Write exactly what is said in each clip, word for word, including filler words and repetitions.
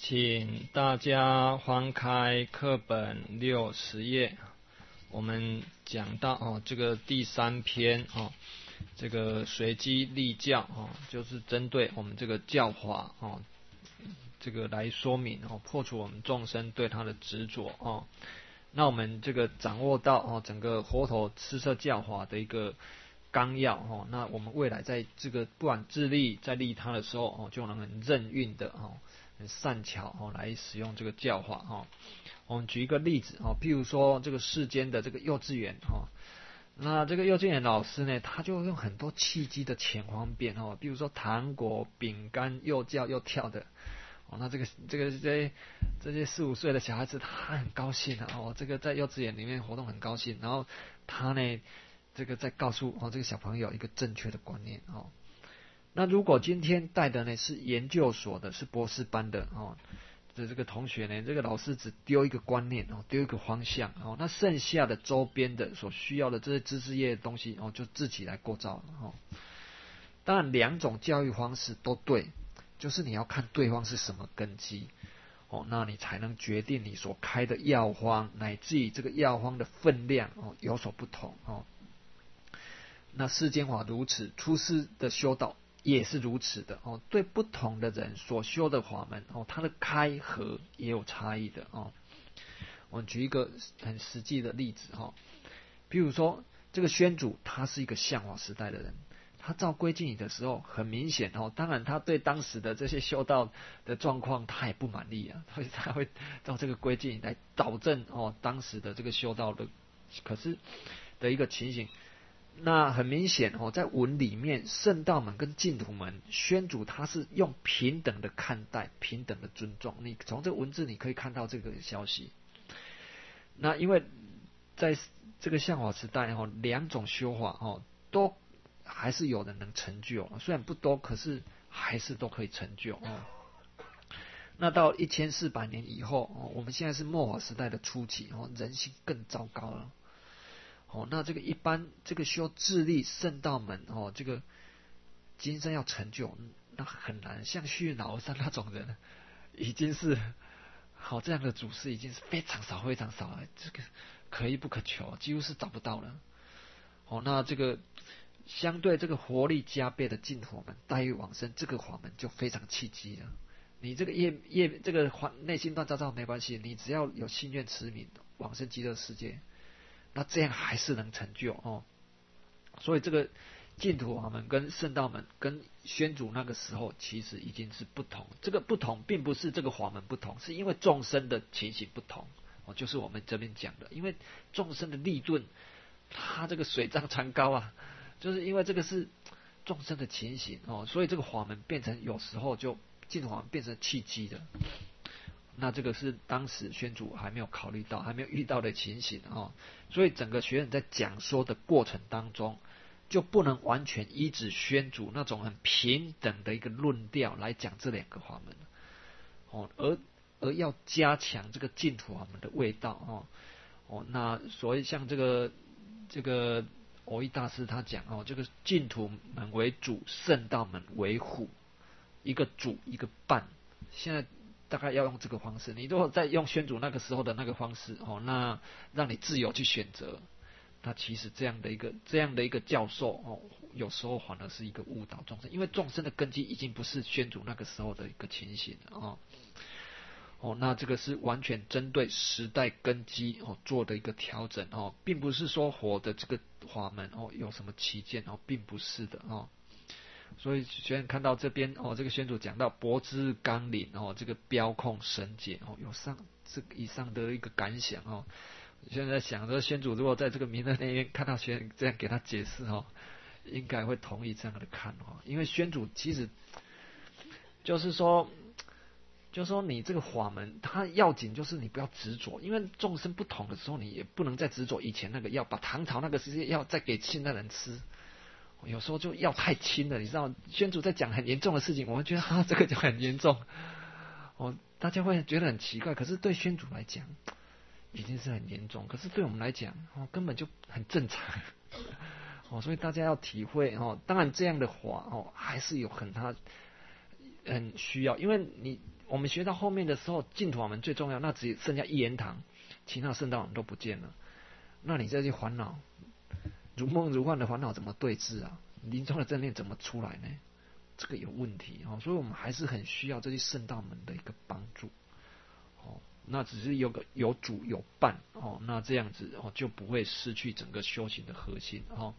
请大家翻开课本六十页，我们讲到哦，这个第三篇哦，这个随机立教哦，就是针对我们这个教法哦，这个来说明哦，破除我们众生对他的执着哦。那我们这个掌握到哦，整个佛陀施设教法的一个纲要哦，那我们未来在这个不管自利在利他的时候哦，就能很任运的哦。很善巧哦，来使用这个教法哦。我们举一个例子哦，譬如说这个世间的这个幼稚园哦，那这个幼稚园老师呢，他就用很多契机的钱方便哦，比如说糖果、饼干，又叫又跳的哦。那这个这个这些这些四五岁的小孩子，他很高兴啊哦，这个在幼稚园里面活动很高兴，然后他呢，这个在告诉哦这个小朋友一个正确的观念哦。那如果今天带的呢是研究所的，是博士班的哦，这这个同学呢，这个老师只丢一个观念哦，丢一个方向哦，那剩下的周边的所需要的这些知识业的东西哦，就自己来构造哦。当然，两种教育方式都对，就是你要看对方是什么根基哦，那你才能决定你所开的药方，乃至于这个药方的分量哦有所不同哦。那世间法如此，出世的修道也是如此的哦，对不同的人所修的法门哦，它的开合也有差异的哦。我们举一个很实际的例子哈，比如说这个宣主他是一个相法时代的人，他照归敬礼的时候，很明显哦，当然他对当时的这些修道的状况他也不满意啊，所以他会照这个归敬礼来导正哦当时的这个修道的，可是的一个情形。那很明显哦，在文里面，圣道门跟净土门，宣主他是用平等的看待，平等的尊重。你从这个文字你可以看到这个消息。那因为在这个相法时代哦，两种修法哦，都还是有人能成就，虽然不多，可是还是都可以成就哦。那到一千四百年以后哦，我们现在是末法时代的初期哦，人性更糟糕了。哦，那这个一般这个修自力圣道门哦，这个今生要成就，那很难。像虚云老和尚那种人，已经是好这样的祖师已经是非常少非常少了，这个可遇不可求，几乎是找不到了。哦，那这个相对这个活力加倍的净土门待遇往生，这个法门就非常契机了。你这个业业这个内心乱糟糟没关系，你只要有心愿持名往生极乐世界。那这样还是能成就哦，所以这个净土法门跟圣道门跟宣主那个时候其实已经是不同。这个不同并不是这个法门不同，是因为众生的情形不同哦，就是我们这边讲的，因为众生的利钝，他这个水涨船高啊，就是因为这个是众生的情形哦，所以这个法门变成有时候就净土法门变成契机的。那这个是当时宣主还没有考虑到、还没有遇到的情形哦，所以整个学人在讲说的过程当中，就不能完全依止宣主那种很平等的一个论调来讲这两个法门哦，而而要加强这个净土法门的味道哦哦，那所以像这个这个蕅益大师他讲哦，这个净土门为主，圣道门为辅，一个主一个伴，现在。大概要用这个方式，你如果再用宣主那个时候的那个方式哦，那让你自由去选择，那其实这样的一个这样的一个教授哦，有时候反而是一个误导众生，因为众生的根基已经不是宣主那个时候的一个情形了哦。哦，那这个是完全针对时代根基哦做的一个调整哦，并不是说佛的这个法门哦有什么旗舰哦，并不是的哦。所以学员看到这边哦，这个宣主讲到博之纲领哦，这个标控神解哦，有上这以上的一个感想哦。现在想着宣主如果在这个弥勒那边看到学员这样给他解释哦，应该会同意这样的看哦，因为宣主其实就是说，就是说你这个法门，它要紧就是你不要执着，因为众生不同的时候，你也不能再执着以前那个药，把唐朝那个时间药再给现代人吃。有时候就药太轻了，你知道，宣主在讲很严重的事情，我们觉得啊这个就很严重，哦，大家会觉得很奇怪。可是对宣主来讲，已经是很严重，可是对我们来讲，哦根本就很正常，哦，所以大家要体会哦。当然这样的话哦，还是有很他很需要，因为你我们学到后面的时候，净土法门最重要，那只剩下一言堂，其他圣道法门都不见了。那你这些烦恼，如梦如幻的烦恼怎么对治啊？临终的正念怎么出来呢？这个有问题哦，所以我们还是很需要这些圣道门的一个帮助哦。那只是有个有主有伴哦，那这样子哦就不会失去整个修行的核心哦。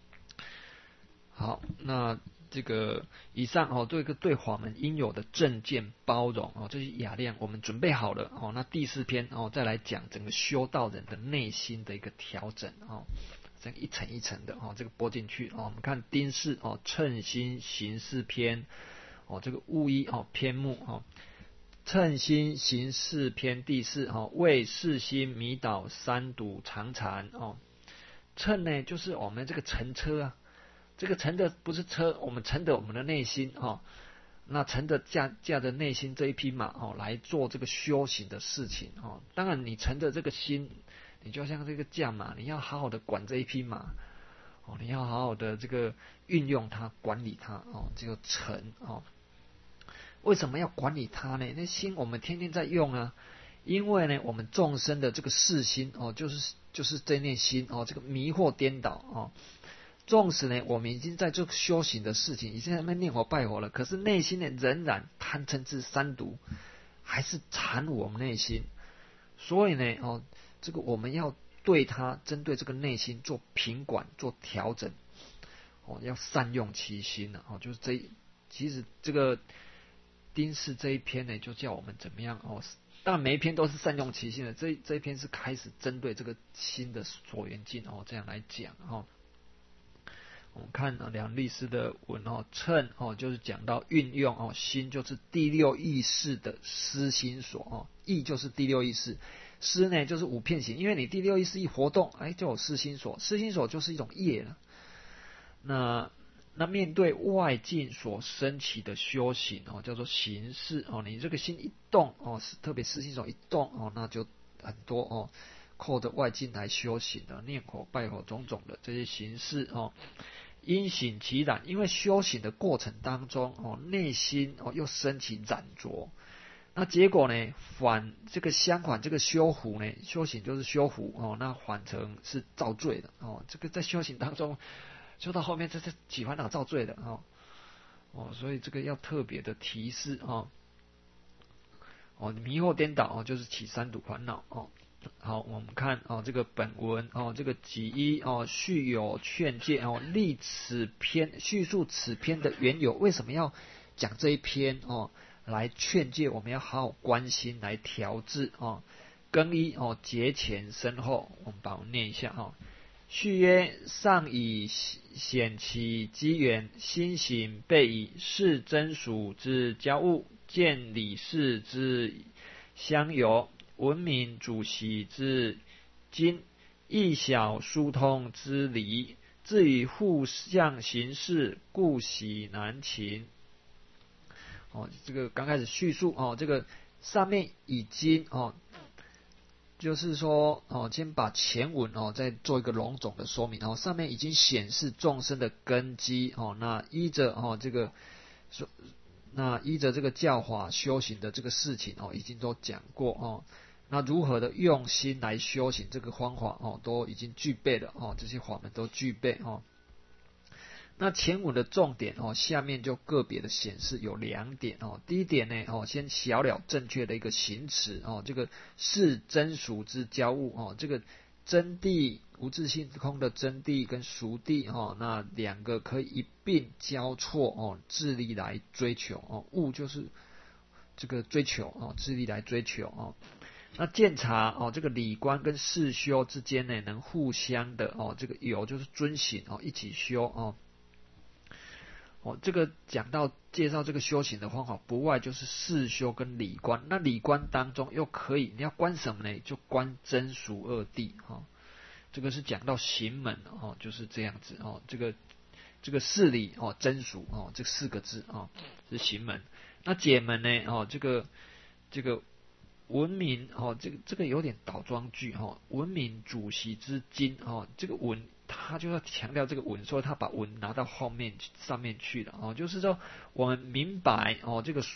好，那这个以上哦，对一个对法门应有的正见包容哦，这些雅量我们准备好了哦。那第四篇哦，再来讲整个修道人的内心的一个调整哦，这样一层一层的哦，这个播进去哦。我们看丁巳哦，称心行事篇哦，这个戊一哦篇目哦，称心行事篇第四哦，为世心迷倒三毒常禅哦。乘呢，就是我们这个乘车啊。这个乘的不是车，我们乘的我们的内心哦，那乘的驾驾着内心这一匹马哦，来做这个修行的事情哦。当然，你乘着这个心，你就像这个驾马，你要好好的管这一匹马哦，你要好好的这个运用它，管理它哦，这个乘哦。为什么要管理它呢？那心我们天天在用啊，因为呢，我们众生的这个世心哦，就是就是这念心哦，这个迷惑颠倒哦。纵使呢，我们已经在做修行的事情，已经在那念佛拜佛了，可是内心呢仍然贪嗔痴三毒，还是缠我们内心。所以呢，哦，这个我们要对它针对这个内心做品管、做调整，哦，要善用其心呢，哦，就是这，其实这个丁巳这一篇呢，就叫我们怎么样哦。当然每一篇都是善用其心的，这这一篇是开始针对这个心的所缘境哦，这样来讲哦。我们看啊，梁律师的文哦，称哦，就是讲到运用哦，心就是第六意识的思心所哦，意就是第六意识，思呢就是五片行，因为你第六意识一活动，哎，就有思心所，思心所就是一种业了。那那面对外境所升起的修行哦，叫做行事哦，你这个心一动哦，特别思心所一动哦，那就很多哦，扣着外境来修行的念佛、拜佛种种的这些形式哦。因醒其染，因为修行的过程当中哦，内心哦又升起染着，那结果呢，反这个相反，这个修福呢，修行就是修福哦，那反成是造罪的哦。这个在修行当中，修到后面这是起烦恼造罪的哦哦，所以这个要特别的提示哦哦，迷惑颠倒哦，就是起三毒烦恼哦。好，我们看哦，这个本文哦，这个己一哦，序有劝诫哦，立此篇叙述此篇的缘由，为什么要讲这一篇哦，来劝诫我们要好好关心，来调治哦。更衣哦，节前身后，我们把我念一下哦。序曰：上以显其机缘，心行备以是真属之交物，见理事之相由。文明主席之经，义小疏通之理，至于互相行事，故喜难勤。哦，这个刚开始叙述哦，这个上面已经哦，就是说哦，先把前文哦再做一个笼总的说明哦，上面已经显示众生的根基哦，那依着哦这个说，那依着这个教法修行的这个事情哦，已经都讲过哦。那如何的用心来修行这个方法哦，都已经具备了哦，这些法门都具备哦。那前文的重点哦，下面就个别的显示有两点哦。第一点呢哦，先晓了正确的一个行持哦，这个是真俗之交物哦，这个真谛无自性空的真谛跟俗谛哦，那两个可以一并交错哦，致力来追求哦，物就是这个追求哦，致力来追求哦。那鉴察哦，这个理观跟事修之间呢，能互相的哦，这个有就是遵行哦，一起修哦。哦，这个讲到介绍这个修行的方法，不外就是事修跟理观。那理观当中又可以，你要观什么呢？就观真俗二谛哈、哦。这个是讲到行门哦，就是这样子哦。这个这个事理哦，真俗哦，这四个字哦是行门。那解门呢哦，这个这个。文明哦，这个这个有点倒装句哦。文明主席之经哦，这个文他就要强调这个文，所以他把文拿到后面上面去了哦。就是说我们明白哦，这个所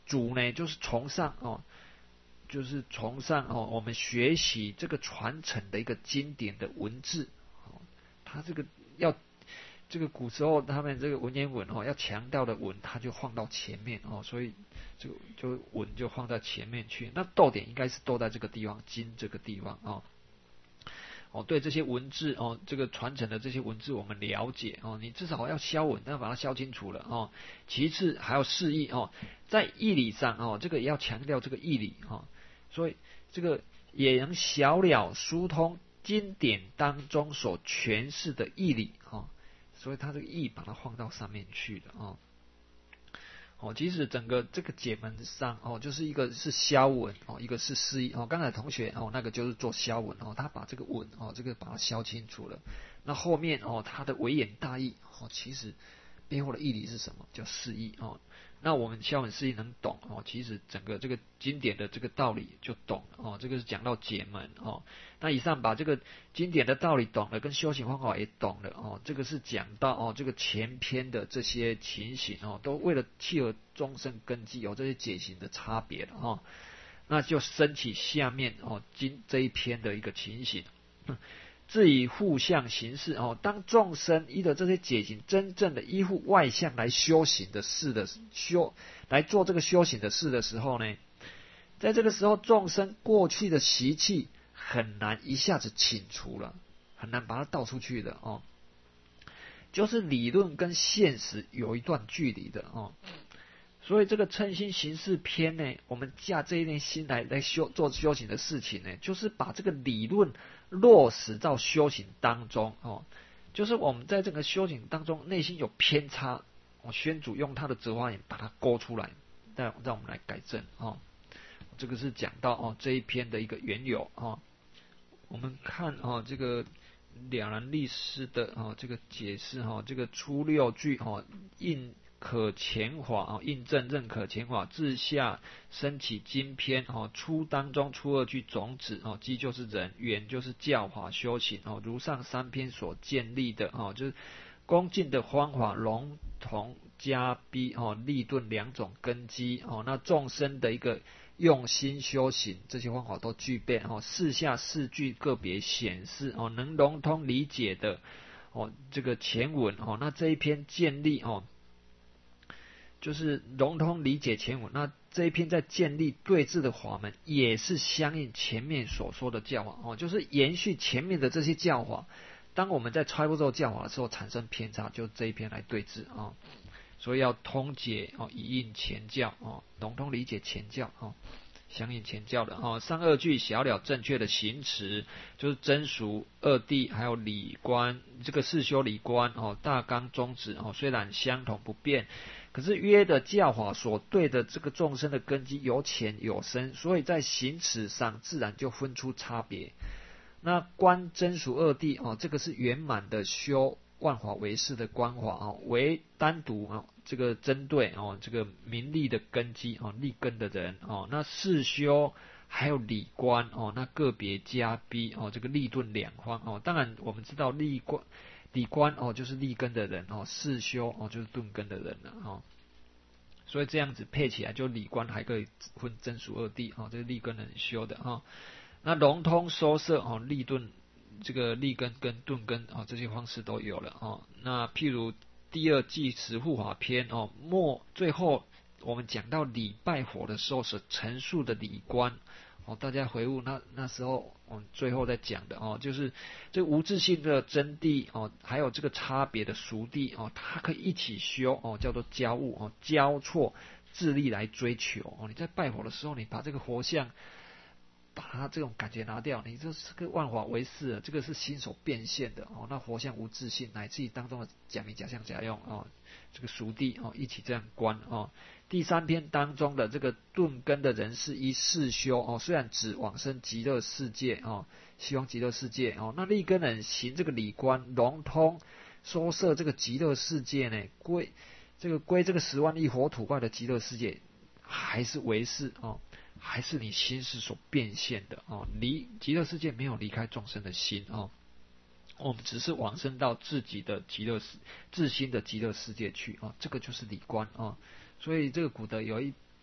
主呢就是崇尚哦，就是崇尚哦，我们学习这个传承的一个经典的文字哦，他这个要。这个古时候他们这个文言文哦，要强调的文，它就放到前面哦，所以这个就文就放在前面去。那逗点应该是逗在这个地方，经这个地方哦。哦，对这些文字哦，这个传承的这些文字我们了解哦，你至少要消文，要把它消清楚了哦。其次还要释义哦，在义理上哦，这个也要强调这个义理哦，所以这个也能小了疏通经典当中所诠释的义理哦。所以它这个义把它放到上面去的哦，哦，其实整个这个解门上哦，就是一个是消文哦，一个是释义哦。刚才同学哦，那个就是做消文哦，他把这个文哦，这个把它消清楚了。那后面哦，他的微言大义哦，其实背后的义理是什么？叫释义哦。那我们消文释义能懂哦，其实整个这个经典的这个道理就懂了哦。这个是讲到解门哦。那以上把这个经典的道理懂了，跟修行方法也懂了哦。这个是讲到哦，这个前篇的这些情形哦，都为了契合终身根基有这些解行的差别了哦。那就升起下面哦经这一篇的一个情形。至于互相行事哦，当众生依着这些解行真正的依附外相来修行的事的修来做这个修行的事的时候呢，在这个时候众生过去的习气很难一下子清除了，很难把它倒出去的哦，就是理论跟现实有一段距离的哦。所以这个称心行事篇呢，我们架这一念心来来修做修行的事情呢，就是把这个理论落实到修行当中哦。就是我们在这个修行当中内心有偏差，哦，宣主用他的折花眼把它勾出来，让让我们来改正哦。这个是讲到哦这一篇的一个缘由哦。我们看哦这个两人律师的哦这个解释哦，这个初六句哦印。可前法哦，印证认可前法，自下升起经篇哦，初当中初二句种子哦，基就是人，缘就是教法修行哦，如上三篇所建立的哦，就是恭敬的方法，笼统加逼哦，立顿两种根基哦，那众生的一个用心修行，这些方法都具备哦，四下四句个别显示哦，能笼统理解的哦，这个前文哦，那这一篇建立哦。就是笼统理解前文，那这一篇在建立对治的法门，也是相应前面所说的教法哦，就是延续前面的这些教法。当我们在拆步骤教法的时候产生偏差，就这一篇来对治哦。所以要通解哦，以应前教哦，笼统理解前教哦，相应前教的哦。上二句小了正确的行持，就是真俗二谛还有理观，这个四修理观哦，大纲宗旨哦，虽然相同不变。可是约的教法所对的这个众生的根基有浅有深，所以在行持上自然就分出差别。那观真俗二谛哦，这个是圆满的修万法唯识的观法哦，为单独哦这个针对哦这个名利的根基哦立根的人哦，那四修还有理观哦，那个别加逼哦这个立顿两方哦，当然我们知道立观。理观哦，就是立根的人哦；四修哦，就是顿根的人了哦。所以这样子配起来，就理观还可以分真俗二谛哦，这是立根人修的哦。那融通收摄哦，立顿这个立根跟顿根哦，这些方式都有了哦。那譬如第二季持护法篇哦，末最后我们讲到礼拜佛的时候所陈述的理观。哦，大家回顾那那时候我们最后在讲的哦，就是这个无自性的真谛哦，还有这个差别的熟谛哦，它可以一起修哦，叫做交悟哦，交错自力来追求哦。你在拜佛的时候，你把这个佛像，把它这种感觉拿掉，你这是个万法唯识，这个是心所变现的哦。那佛像无自性，乃至于当中的假名假相假用哦，这个熟谛哦，一起这样观哦。第三篇当中的这个顿根的人是依四修哦，虽然指往生极乐世界哦，希望极乐世界哦，那立根人行这个理观，融通收摄这个极乐世界呢，归这个归这个十万亿佛土外的极乐世界，还是唯识哦，还是你心识所变现的哦，离极乐世界没有离开众生的心哦。我们只是往生到自己的极乐世自心的极乐世界去啊、哦，这个就是理观啊、哦。所以这个古德有一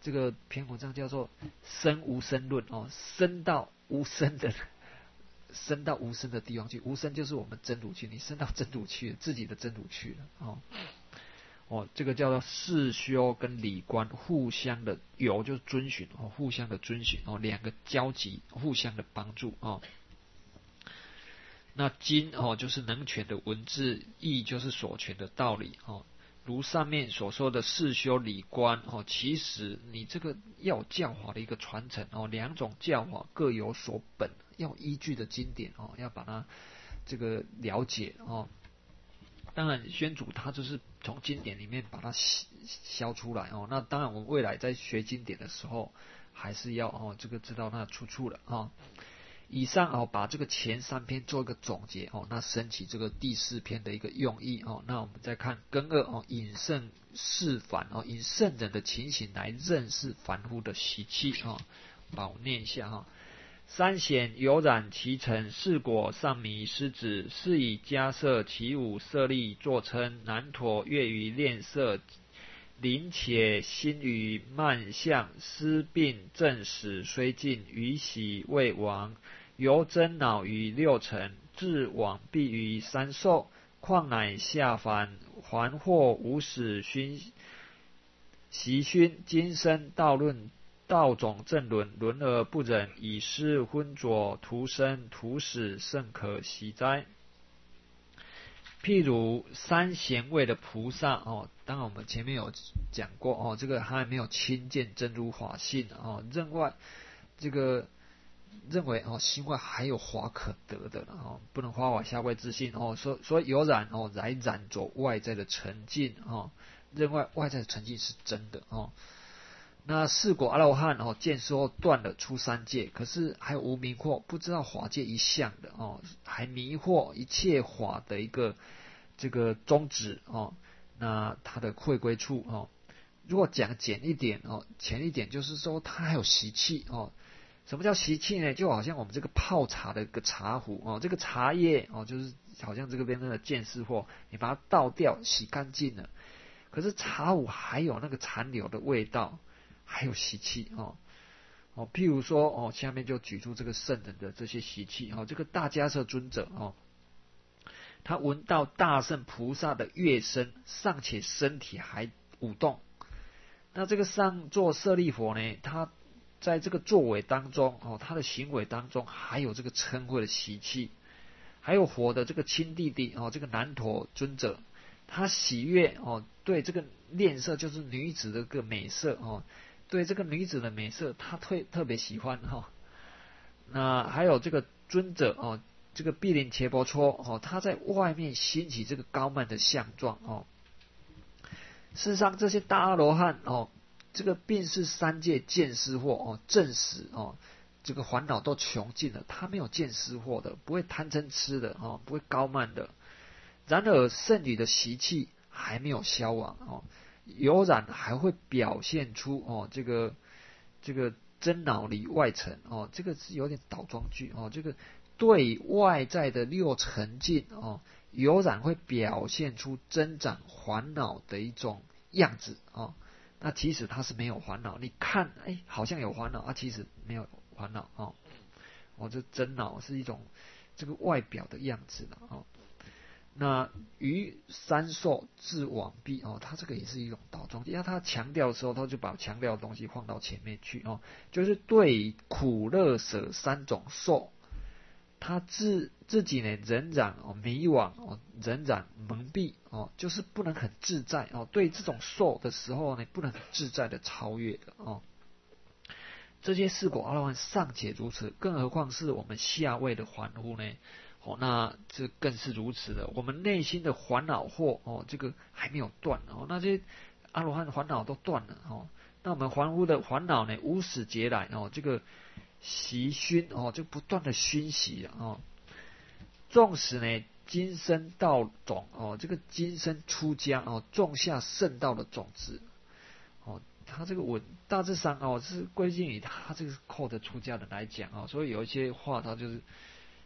这个篇文章叫做生无生论哦，生到无生的，生到无生的地方去，无生就是我们真如去，你生到真如去了，自己的真如去了哦。哦，这个叫做事修跟理观互相的有就是遵循哦，互相的遵循哦，两个交集，互相的帮助哦。那经哦就是能权的文字，义就是所权的道理哦。如上面所说的事修理观哦，其实你这个要有教法的一个传承哦，两种教法各有所本，要依据的经典哦，要把它这个了解哦。当然，宣主他就是从经典里面把它消出来哦。那当然，我们未来在学经典的时候，还是要哦这个知道它的出处了啊、哦。以上哦，把这个前三篇做一个总结哦，那升起这个第四篇的一个用意哦。那我们再看根二哦，引圣示凡哦，以圣人的情形来认识凡夫的习气哦。把我念一下哈、哦。三显有染其成，四果上迷失子，是以迦摄其五舍利作称。南陀乐于练色，灵且心于慢相，思病正始虽尽，余喜未亡。由真恼于六尘，至往必于三受，况乃下凡，还或无始熏习熏，今生道论。道种正伦，伦而不忍，以是昏浊，徒生徒死，甚可惜哉！譬如三贤位的菩萨哦，当然我们前面有讲过哦，这个他还没有亲见真如法性哦，认外这个认为哦，心外还有法可得的哦，不能花法下位自信哦，所所以有染哦来染着外在的沉静哦，认为外在的沉静是真的哦。那四果阿罗汉哦，见识后断了出三界，可是还有无明惑，不知道法界一向的哦，还迷惑一切法的一个这个宗旨哦。那他的会归处哦，如果讲简一点哦，浅一点就是说他还有习气哦。什么叫习气呢？就好像我们这个泡茶的一个茶壶哦，这个茶叶哦，就是好像这个边的见识惑，你把它倒掉洗干净了，可是茶壶还有那个残留的味道。还有习气哦，哦，譬如说哦，下面就举出这个圣人的这些习气哦，这个大迦摄尊者哦，他闻到大圣菩萨的乐声，尚且身体还舞动，那这个上座舍利佛呢，他在这个作为当中哦，他的行为当中还有这个嗔恚的习气，还有佛的这个亲弟弟哦，这个南陀尊者，他喜悦哦，对这个恋色就是女子的一个美色哦。对这个女子的美色，他特特别喜欢哈、哦。那还有这个尊者哦，这个毗陵伽婆蹉哦，他在外面兴起这个高慢的相状哦。事实上，这些大阿罗汉哦，这个便是三界见思惑哦，正实哦，这个烦恼都穷尽了，他没有见思惑的，不会贪嗔痴的哦，不会高慢的。然而圣女的习气还没有消亡哦。有染还会表现出哦，这个这个真恼离外尘哦，这个是有点倒装句哦，这个对外在的六尘境哦，有染会表现出增长烦恼的一种样子哦。那其实它是没有烦恼，你看哎好像有烦恼啊，其实没有烦恼哦。哦，这真恼是一种这个外表的样子的哦。那于三受至往必哦，它这个也是一种倒装，因为他强调的时候，他就把强调的东西放到前面去哦，就是对苦乐舍三种受，他自自己呢仍然哦迷惘哦，仍然蒙蔽哦，就是不能很自在哦，对这种受的时候呢，不能很自在的超越的哦。这些四果阿罗汉尚且如此，更何况是我们下位的凡夫呢？哦，那这更是如此的。我们内心的烦恼惑哦，这个还没有断哦。那些阿罗汉的烦恼都断了哦。那我们凡夫的烦恼呢，无始劫来哦，这个习熏哦，就不断的熏习了哦。纵使呢，今生道种哦，这个今生出家哦，种下圣道的种子哦。他这个文大致上哦，是归进于他这个扣的出家人来讲哦，所以有一些话他就是。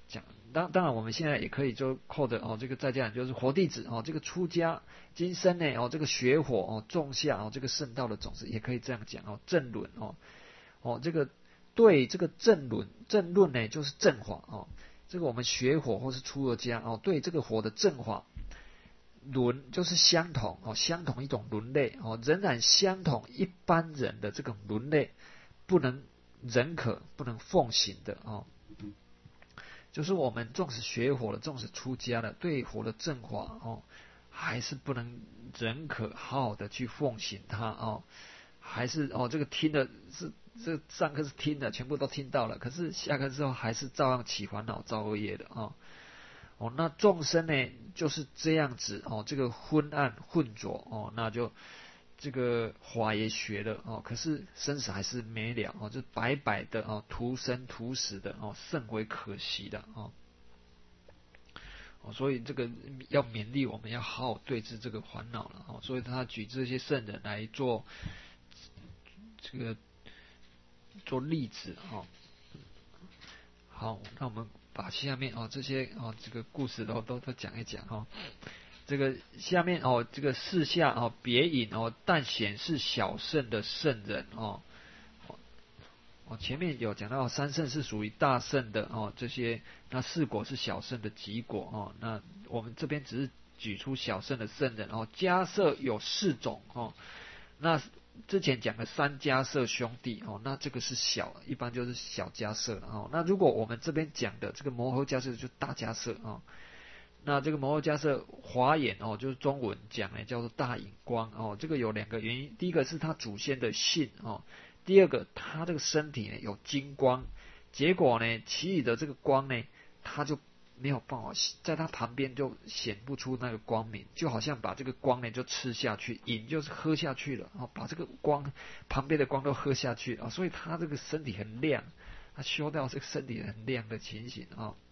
讲。当当然，我们现在也可以就扣着哦，这个在家人就是活弟子哦，这个出家今生呢哦，这个学火哦，种下哦这个圣道的种子，也可以这样讲哦，正论哦哦，这个对这个正论正论呢就是正法哦，这个我们学火或是出了家哦，对这个火的正法伦就是相同哦，相同一种伦类哦，仍然相同一般人的这种伦类，不能认可不能奉行的哦。就是我们纵使学火了，纵使出家了，对火的正法哦，还是不能认可，好好的去奉行它哦，还是哦这个听的是这上课是听的，全部都听到了，可是下课之后还是照样起烦恼造恶业的哦。哦，那众生呢就是这样子哦，这个昏暗混浊哦，那就这个法也学了哦，可是生死还是没了哦，就白白的哦，徒生徒死的哦，甚为可惜的哦。哦，所以这个要勉励我们要好好对治这个烦恼了哦。所以他举这些圣人来做这个做例子哦。好，那我们把下面哦这些哦这个故事都都都讲一讲哦。这个下面哦，这个四下哦，别引哦，但显示小圣的圣人哦。哦，前面有讲到三圣是属于大圣的哦，这些那四果是小圣的极果哦。那我们这边只是举出小圣的圣人哦。迦叶有四种哦。那之前讲的三迦叶兄弟哦，那这个是小，一般就是小迦叶哦。那如果我们这边讲的这个摩诃迦叶就是大迦叶哦。那这个摩诃迦叶华严哦，就是中文讲呢叫做大引光哦。这个有两个原因，第一个是他祖先的信哦，第二个他这个身体呢有金光，结果呢其余的这个光呢，他就没有办法在他旁边就显不出那个光明，就好像把这个光呢就吃下去，饮就是喝下去了哦，把这个光旁边的光都喝下去啊、哦，所以他这个身体很亮，他修到这个身体很亮的情形啊。哦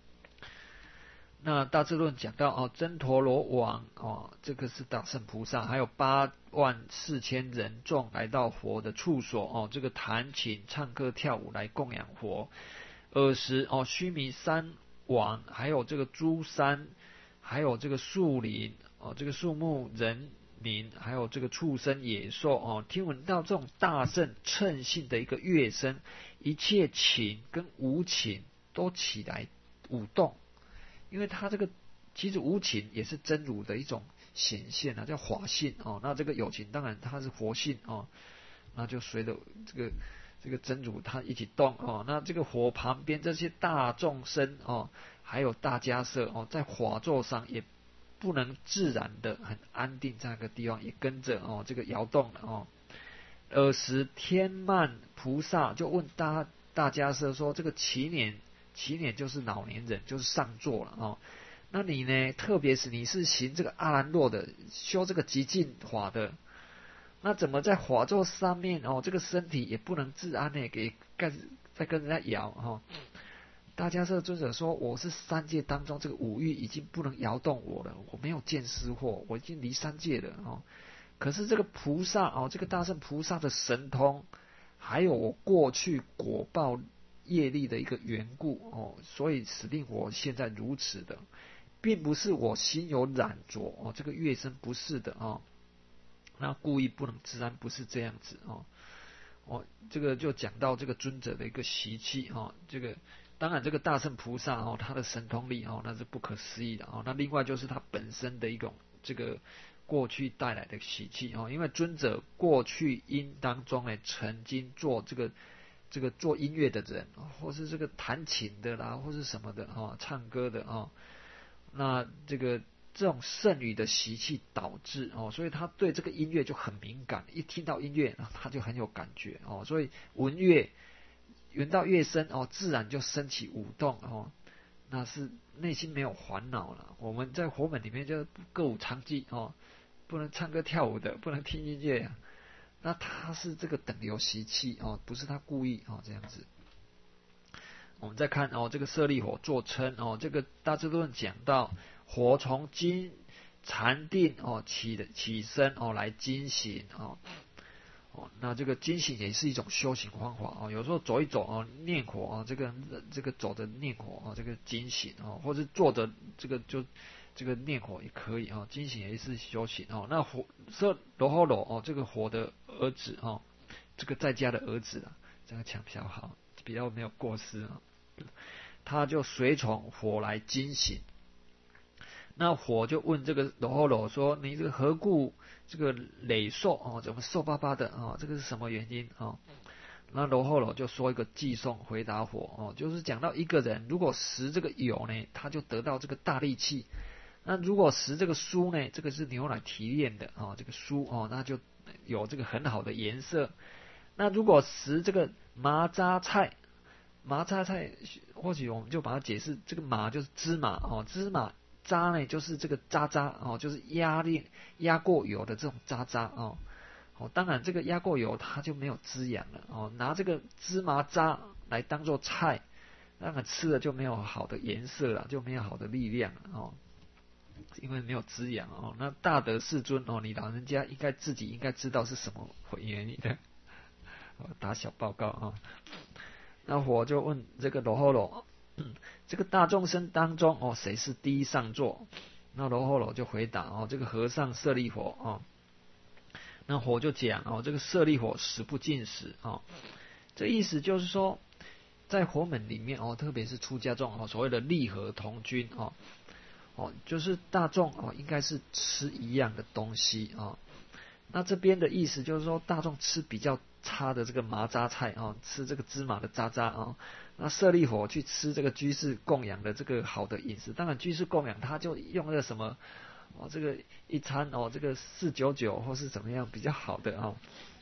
那大智论讲到哦，真陀罗王哦，这个是大圣菩萨，还有八万四千人众来到佛的处所哦，这个弹琴、唱歌、跳舞来供养佛。尔时哦，须弥山王，还有这个诸山，还有这个树林哦，这个树木、人民，还有这个畜生、野兽哦，听闻到这种大圣称性的一个乐声，一切情跟无情都起来舞动。因为他这个其实无情也是真如的一种显现啊，叫法性哦。那这个有情当然它是佛性哦，那就随着这个这个真如它一起动哦。那这个火旁边这些大众生哦，还有大迦叶哦，在法座上也不能自然的很安定在那个地方，也跟着哦这个摇动了哦。尔时天曼菩萨就问大大迦叶说：“这个祈年。”祈年就是老年人，就是上座了哦。那你呢？特别是你是行这个阿兰若的，修这个极尽法的，那怎么在法座上面哦？这个身体也不能自安呢，给盖在跟人家摇哦。大迦叶尊者说：“我是三界当中这个五欲已经不能摇动我了，我没有见思惑，我已经离三界了哦。可是这个菩萨哦，这个大圣菩萨的神通，还有我过去果报。”业力的一个缘故哦，所以使令我现在如此的，并不是我心有染着哦，这个乐声不是的哦，那故意不能自然不是这样子哦，哦，这个就讲到这个尊者的一个习气哦，这个当然这个大圣菩萨哦，他的神通力哦，那是不可思议的哦，那另外就是他本身的一种这个过去带来的习气哦，因为尊者过去因当中呢，曾经做这个。这个做音乐的人，或是这个弹琴的啦，或是什么的哦，唱歌的哦，那这个这种圣语的习气导致哦，所以他对这个音乐就很敏感，一听到音乐他就很有感觉哦，所以闻乐闻到乐声哦，自然就升起舞动哦，那是内心没有烦恼了。我们在佛门里面就歌舞常伎哦，不能唱歌跳舞的，不能听音乐啊。那他是这个等流习气哦，不是他故意哦这样子。我们再看哦，这个舍利火作称哦，这个大智论讲到火从经禅定哦起的起身哦来经行哦哦，那这个精行也是一种修行方法哦。有时候走一走哦，念火啊，这个这个走着念火啊，这个精行哦，或者坐着这个就这个念火也可以啊，精行也是修行哦。那火色罗侯罗哦，这个火的儿子哦，这个在家的儿子啊，这个讲比较好，比较没有过失啊。他就随从火来精行。那火就问这个罗侯罗说：“你这个何故这个累瘦哦？怎么瘦巴巴的哦？这个是什么原因哦？”那罗侯罗就说一个寄送回答火哦，就是讲到一个人如果食这个油呢，他就得到这个大力气；那如果食这个酥呢，这个是牛奶提炼的哦，这个酥哦，那就有这个很好的颜色。那如果食这个麻榨菜，麻榨菜或许我们就把它解释，这个麻就是芝麻哦，芝麻。渣呢，就是这个渣渣哦，就是压炼压过油的这种渣渣哦。哦，当然这个压过油它就没有滋养了哦。拿这个芝麻渣来当做菜，那个吃了就没有好的颜色了，就没有好的力量了哦。因为没有滋养哦。那大德世尊哦，你老人家应该自己应该知道是什么原因的。打小报告啊。那我就问这个罗侯罗。嗯，这个大众生当中哦，谁是第一上座？那罗侯罗就回答哦，这个和尚舍利佛哦。那火就讲哦，这个舍利佛食不尽食哦，这意思就是说，在佛门里面哦，特别是出家众哦，所谓的利合同居哦，哦，就是大众哦，应该是吃一样的东西哦。那这边的意思就是说，大众吃比较差的这个麻渣菜哦，吃这个芝麻的渣渣哦。那舍利佛去吃这个居士供养的这个好的饮食，当然居士供养他就用那个什么哦，这个一餐哦，这个四九九或是怎么样比较好的哦。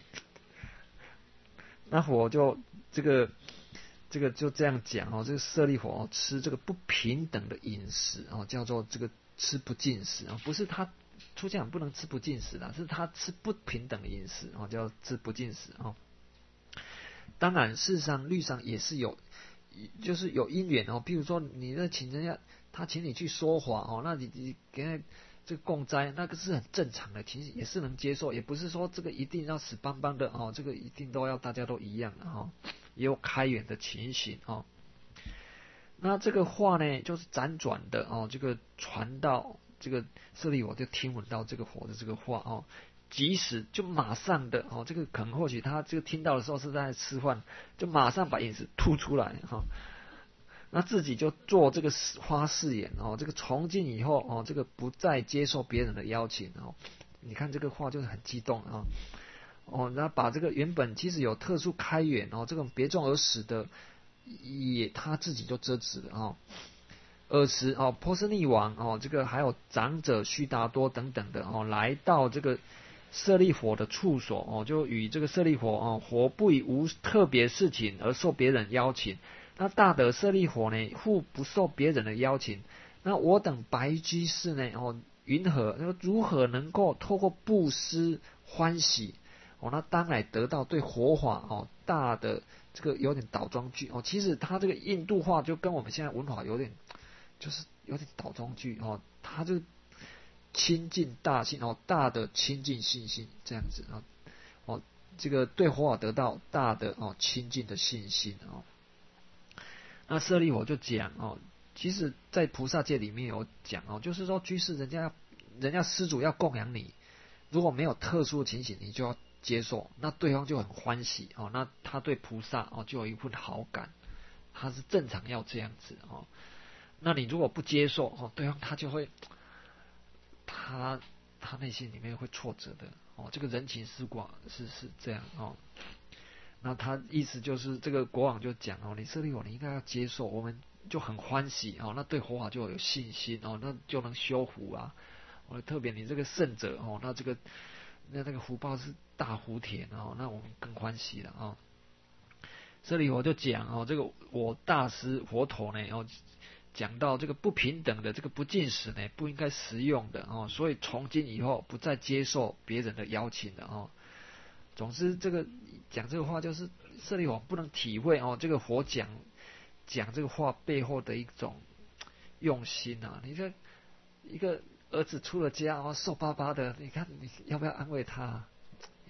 那我就这个这个就这样讲哦，这个舍利佛、哦、吃这个不平等的饮食哦，叫做这个吃不尽食啊、哦，不是他出家人不能吃不尽食啦，是他吃不平等的饮食哦，叫吃不尽食哦。当然，事实上律上也是有。就是有因缘哦，譬如说你那请人家他请你去说法哦，那你你给他这个供斋，那个是很正常的，其实也是能接受，也不是说这个一定要死邦邦的哦，这个一定都要大家都一样的哦，也有开源的情形哦。那这个话呢，就是辗转的哦，这个传到这个舍利佛就听闻到这个佛的这个话哦。即使就马上的哦，这个可能或许他这个听到的时候是在吃饭，就马上把饮食吐出来哈、哦，那自己就做这个花誓言哦，这个从今以后哦，这个不再接受别人的邀请哦。你看这个话就是很激动啊哦，那把这个原本其实有特殊开源哦，这种别众而死的也他自己就遮止了哦。尔时哦，波斯匿王哦，这个还有长者须达多等等的哦，来到这个舍利佛的处所哦，就与这个舍利佛哦，佛不以无特别事情而受别人邀请。那大德舍利佛呢，复不受别人的邀请。那我等白居士呢，哦，云何如何能够透过布施欢喜哦，那当然得到对佛法哦大的这个有点倒装句哦。其实他这个印度话就跟我们现在文法有点，就是有点倒装句哦，他就。亲近大信哦，大的亲近信心这样子啊，哦，这个对佛法得到大的哦亲近的信心哦。那舍利佛就讲哦，其实在菩萨界里面有讲哦，就是说居士人家人家施主要供养你，如果没有特殊的情形，你就要接受，那对方就很欢喜哦，那他对菩萨哦就有一份好感，他是正常要这样子哦。那你如果不接受哦，对方他就会。他他内心里面会挫折的哦，这个人情世故是是这样哦。那他意思就是这个国王就讲哦，你舍利弗你应该要接受，我们就很欢喜哦，那对佛法就有信心哦，那就能修福啊。哦，特别你这个圣者哦，那这个那那个福报是大福田哦，那我们更欢喜了哦。舍利弗就讲哦，这个我大师佛陀呢哦。讲到这个不平等的这个不净食呢，不应该食用的哦，所以从今以后不再接受别人的邀请的哦。总之，这个讲这个话就是舍利弗不能体会哦，这个佛讲讲这个话背后的一种用心啊。你这一个儿子出了家哦，瘦巴巴的，你看你要不要安慰他？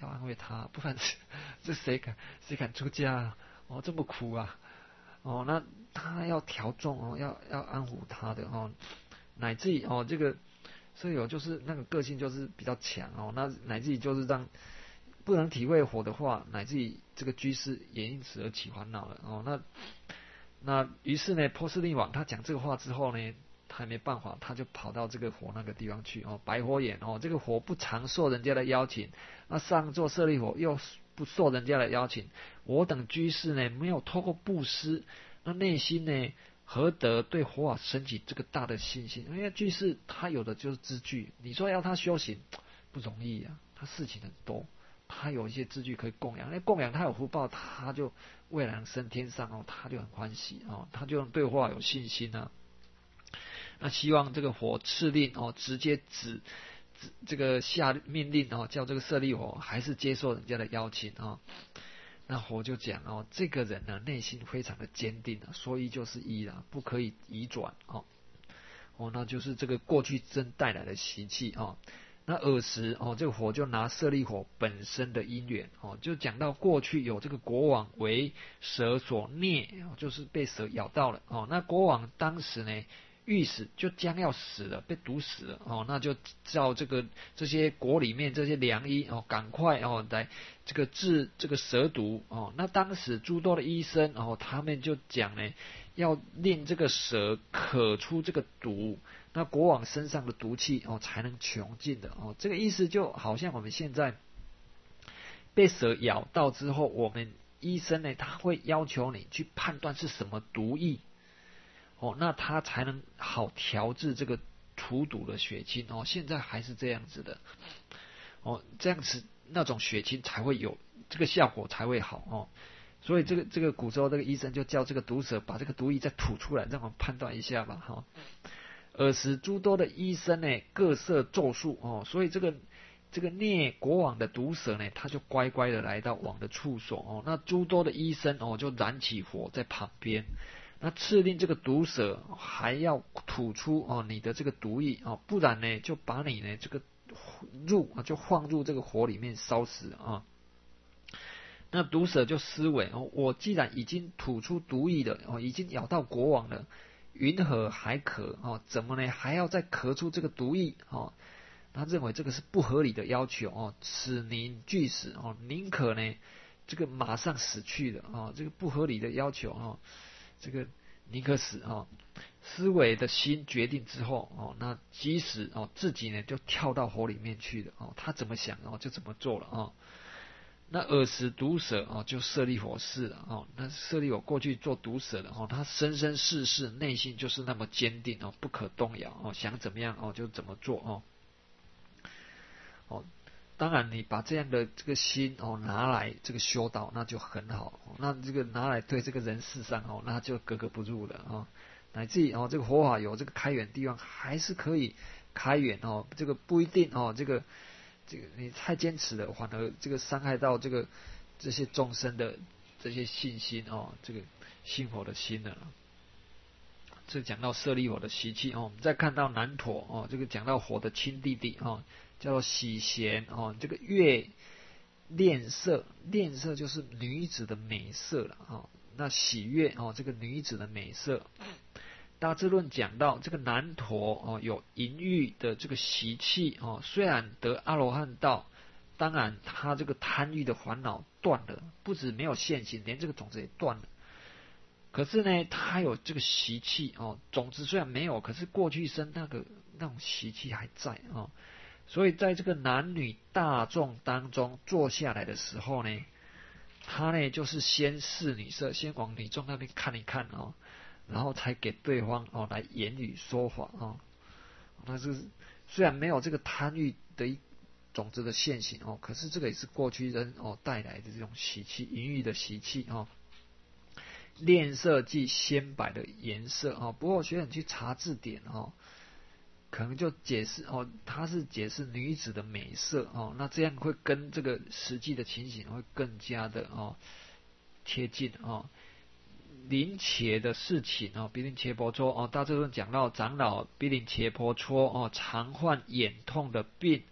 要安慰他，不然这谁敢谁敢出家啊？哦，这么苦啊！哦，那他要调重哦，要要安抚他的哦，乃至于哦，这个舍利弗就是那个个性就是比较强哦，那乃至于就是让不能体会火的话，乃至于这个居士也因此而起烦恼了哦。那那于是呢，波斯匿王他讲这个话之后呢，他没办法，他就跑到这个火那个地方去哦，白火眼哦，这个火不常受人家的邀请，那上座舍利弗又不受人家的邀请，我等居士呢没有透过布施，那内心呢何得对佛法升起这个大的信心？因为居士他有的就是资具，你说要他修行不容易啊，他事情很多，他有一些资具可以供养，那供养他有福报，他就未来升天上哦，他就很欢喜哦，他就对佛法有信心啊。那希望这个佛敕令哦，直接指指这个下命令哦，叫这个舍利弗还是接受人家的邀请啊、哦。那佛就讲哦，这个人呢内心非常的坚定啊，说一就是一啦，不可以移转哦。哦，那就是这个过去真带来的习气哦。那尔时哦，这个佛就拿舍利弗本身的因缘哦，就讲到过去有这个国王为蛇所啮，就是被蛇咬到了哦。那国王当时呢，欲死，就将要死了，被毒死了哦，那就叫这个这些国里面这些良医哦，赶快哦来这个治这个蛇毒哦。那当时诸多的医生哦，他们就讲呢，要令这个蛇咳出这个毒，那国王身上的毒气哦才能穷尽的哦。这个意思就好像我们现在被蛇咬到之后，我们医生呢他会要求你去判断是什么毒液。哦，那他才能好调制这个除毒的血清哦。现在还是这样子的哦，这样子那种血清才会有这个效果才会好哦。所以这个这个古时候这个医生就叫这个毒蛇把这个毒液再吐出来，让我们判断一下吧哈、哦。尔时诸多的医生呢各设咒术哦，所以这个这个啮国王的毒蛇呢，他就乖乖的来到王的处所哦。那诸多的医生哦就燃起火在旁边。那敕令这个毒蛇还要吐出哦你的这个毒液哦，不然呢就把你呢这个入啊就放入这个火里面烧死啊。那毒蛇就思维哦，我既然已经吐出毒液了哦，已经咬到国王了，云何还咳哦？怎么呢还要再咳出这个毒液哦？他认为这个是不合理的要求哦，此宁俱死哦，宁可呢这个马上死去的哦，这个不合理的要求哦。这个宁可死哦，思维的心决定之后哦，那即使哦自己呢就跳到火里面去了哦，他怎么想哦就怎么做了哦。那尔时毒蛇哦就舍利弗是了哦，那舍利弗过去做毒蛇的哦，他生生世世内心就是那么坚定哦，不可动摇哦，想怎么样哦就怎么做哦。哦。当然，你把这样的这个心哦拿来这个修道，那就很好。那这个拿来对这个人世上哦，那就格格不入了哦。乃至于哦，这个佛法有这个开源地方，还是可以开源哦。这个不一定哦，这个这个你太坚持了，反而这个伤害到这个这些众生的这些信心哦，这个信佛的心了。这讲到舍利弗的习气哦，我们再看到南陀哦，这个讲到火的亲弟弟哦。叫做喜贤哦，这个月恋色，恋色就是女子的美色了哦。那喜悦哦，这个女子的美色。大智论讲到这个南陀哦，有淫欲的这个习气哦，虽然得阿罗汉道，当然他这个贪欲的烦恼断了，不止没有现行，连这个种子也断了。可是呢，他有这个习气哦，种子虽然没有，可是过去生那个那种习气还在哦。所以在这个男女大众当中坐下来的时候呢，他呢就是先视女色，先往女众那边看一看哦，然后才给对方哦来言语说法哦。那是虽然没有这个贪欲的一种子的现行哦，可是这个也是过去人哦带来的这种习气，淫欲的习气哦。恋色即鲜白的颜色哦，不过学生去查字典哦。可能就解释哦，它是解释女子的美色哦，那这样会跟这个实际的情形会更加的哦贴近哦。临切的事情哦，毗陵伽婆娑哦，大智论讲到长老毗陵伽婆娑哦，常患眼痛的病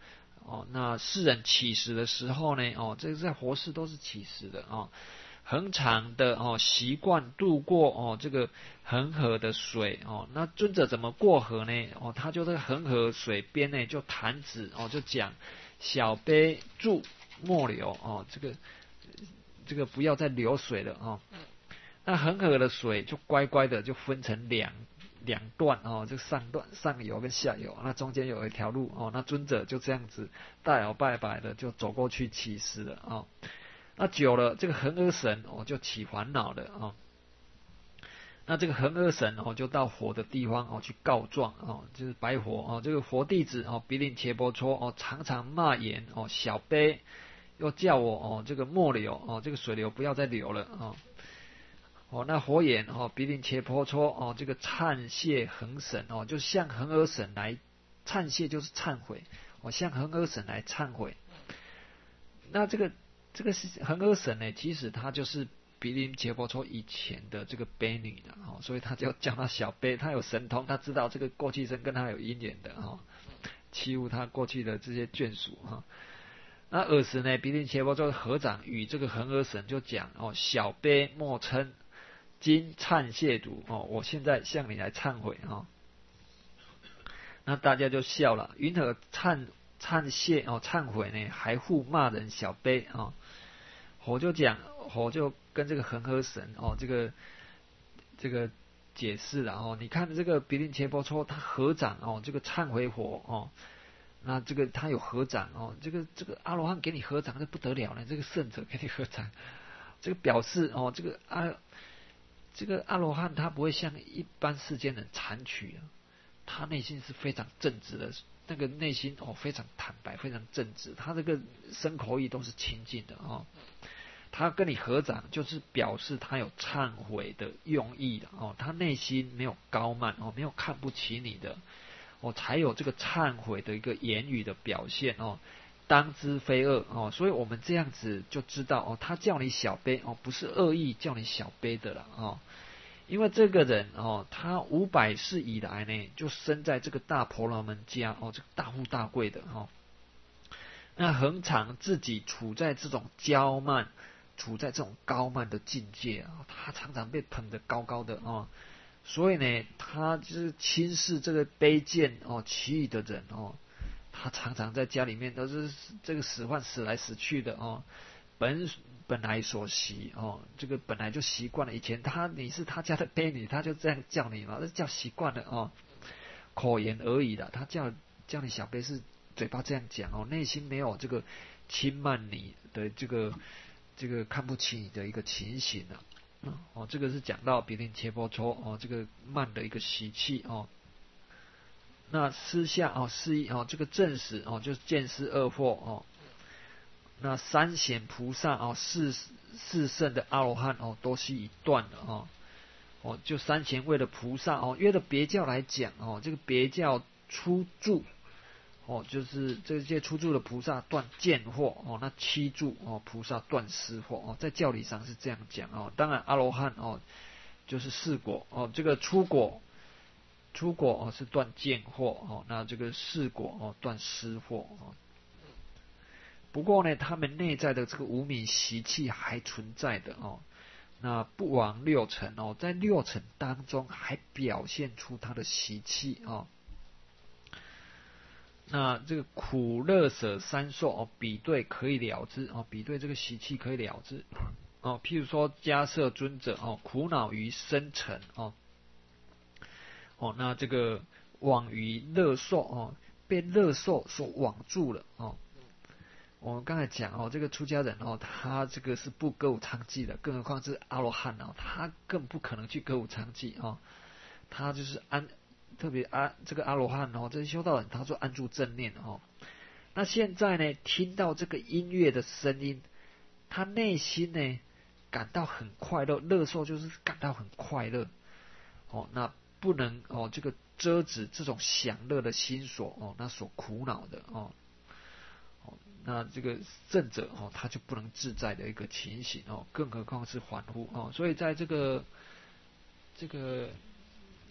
哦，那世人起食的时候呢，哦，这个在活世都是起食的哦。恒常的哦习惯渡过哦这个恒河的水哦，那尊者怎么过河呢？哦，他就这个恒河水边呢就弹指哦，就讲小杯注莫流哦，这个这个不要再流水了哦。那恒河的水就乖乖的就分成两两段哦，这上段上游跟下游，那中间有一条路哦，那尊者就这样子大摇拜摆的就走过去起食了哦。那久了，这个恒河神哦就起烦恼了哦。那这个恒河神哦就到佛的地方哦去告状哦，就是白佛哦，这个佛弟子哦毗陵伽波磋哦常常骂言哦小杯，又叫我哦这个莫流哦这个水流不要再流了哦。哦，那佛言哦毗陵伽波磋哦这个忏谢恒神哦，就向恒河神来忏谢，就是忏悔哦，向恒河神来忏悔。那这个。这个是恒河神呢，其实他就是毗陵伽波磋以前的这个悲女的哦，所以他就叫他小悲，他有神通，他知道这个过去生跟他有因缘的哦，欺负他过去的这些眷属哈。那尔时呢，毗陵伽波磋合掌与这个恒河神就讲哦，小悲莫嗔，今忏谢读哦，我现在向你来忏悔哦。那大家就笑了，云何忏忏谢哦，忏悔呢，还复骂人小悲哦。我就讲，我就跟这个恒河神哦，这个这个解释了哦。你看这个毗陵伽波磋他合掌哦，这个忏悔火哦，那这个他有合掌哦，这个这个阿罗汉给你合掌，这不得了了，这个圣者给你合掌，这个表示哦，这个阿这个阿罗汉他不会像一般世间人残取啊，他内心是非常正直的。那个内心哦非常坦白，非常正直，他这个身口意都是清净的哦。他跟你合掌，就是表示他有忏悔的用意的哦。他内心没有高慢哦，没有看不起你的哦，才有这个忏悔的一个言语的表现哦。当知非恶哦，所以我们这样子就知道哦，他叫你小悲哦，不是恶意叫你小悲的了哦。因为这个人哦，他五百世以来呢，就生在这个大婆罗门家哦，这个大富大贵的哦。那恒常自己处在这种骄慢，处在这种高慢的境界啊，他常常被捧得高高的哦。所以呢，他就是轻视这个卑贱哦、奇异的人哦。他常常在家里面都是这个使唤死来死去的哦。本本来所习哦，这个本来就习惯了。以前他你是他家的婢女，他就这样叫你嘛，这叫习惯了哦，口言而已的。他叫叫你小婢是嘴巴这样讲哦，内心没有这个轻慢你的这个这个看不起你的一个情形啊。哦，这个是讲到毗陵伽波磋哦，这个慢的一个习气哦。那私下哦，示意哦，这个正史哦，就是见思二惑哦。那三显菩萨哦，四四圣的阿罗汉哦，都是一段的哦。哦，就三贤位的菩萨哦，约了别教来讲哦，这个别教初住哦，就是这些初住的菩萨断见惑哦，那七住哦菩萨断思惑哦，在教理上是这样讲哦。当然阿罗汉哦，就是四果哦，这个初果初果哦是断见惑哦，那这个四果哦断思惑哦。不过呢，他们内在的这个无明习气还存在的哦。那不亡六尘哦，在六尘当中还表现出他的习气哦。那这个苦乐舍三受哦，比对可以了之哦，比对这个习气可以了之哦。譬如说迦摄尊者哦，苦恼于生尘哦，哦，那这个网于乐受哦，被乐受所网住了哦。我们刚才讲哦，这个出家人哦，他这个是不歌舞娼妓的，更何况是阿罗汉哦，他更不可能去歌舞娼妓哦，他就是安，特别阿这个阿罗汉哦，这些修道人他说安住正念哦。那现在呢，听到这个音乐的声音，他内心呢感到很快乐，乐受就是感到很快乐哦，那不能哦这个遮止这种享乐的心所哦，那所苦恼的哦。那这个圣者哦，他就不能自在的一个情形哦，更何况是凡夫哦。所以在这个这个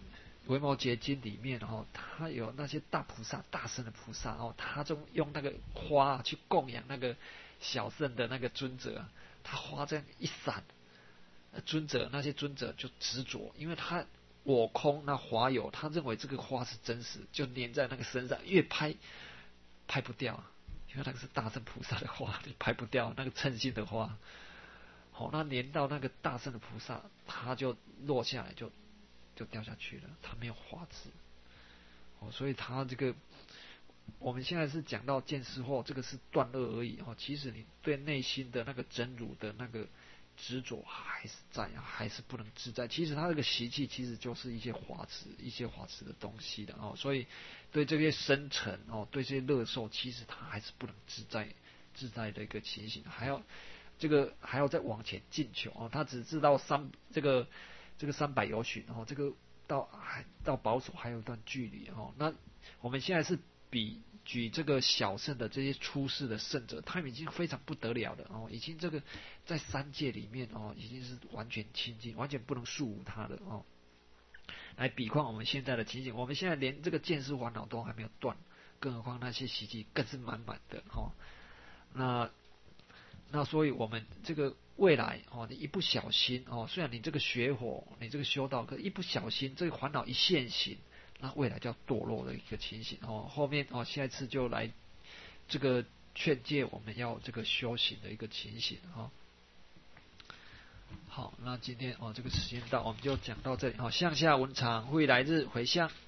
维摩诘经里面哦，他有那些大菩萨、大圣的菩萨哦，他就用那个花去供养那个小圣的那个尊者，他花这样一闪，尊者那些尊者就执着，因为他我空那花有，他认为这个花是真实，就粘在那个身上，越拍拍不掉，因为那个是大圣菩萨的花，你拍不掉那个称心的花。好，那粘到那个大圣的菩萨，他就落下来就。就掉下去了，它没有花枝，哦，所以它这个我们现在是讲到见思惑，这个是断恶而已哦。其实你对内心的那个真如的那个执着还是在啊，还是不能自在。其实它这个习气其实就是一些华枝、一些华枝的东西的哦。所以对这些深沉哦，对这些乐受，其实它还是不能自在自在的一个情形，还要这个还要再往前进求哦。他只知道三这个。这个三百由旬，哦，这个到还到保守还有一段距离哦。那我们现在是比举这个小圣的这些出世的圣者，他们已经非常不得了了哦，已经这个在三界里面哦，已经是完全清净，完全不能束缚他的哦。来比况我们现在的情形，我们现在连这个见思烦恼都还没有断，更何况那些习气更是满满的哦。那那所以我们这个。未来哦，你一不小心哦，虽然你这个学佛，你这个修道，可一不小心，这个烦恼一现行，那未来就要堕落的一个情形哦。后面哦，下一次就来这个劝诫我们要这个修行的一个情形哦。好，那今天哦这个时间到，我们就讲到这里哦。向下文长，未来日回向。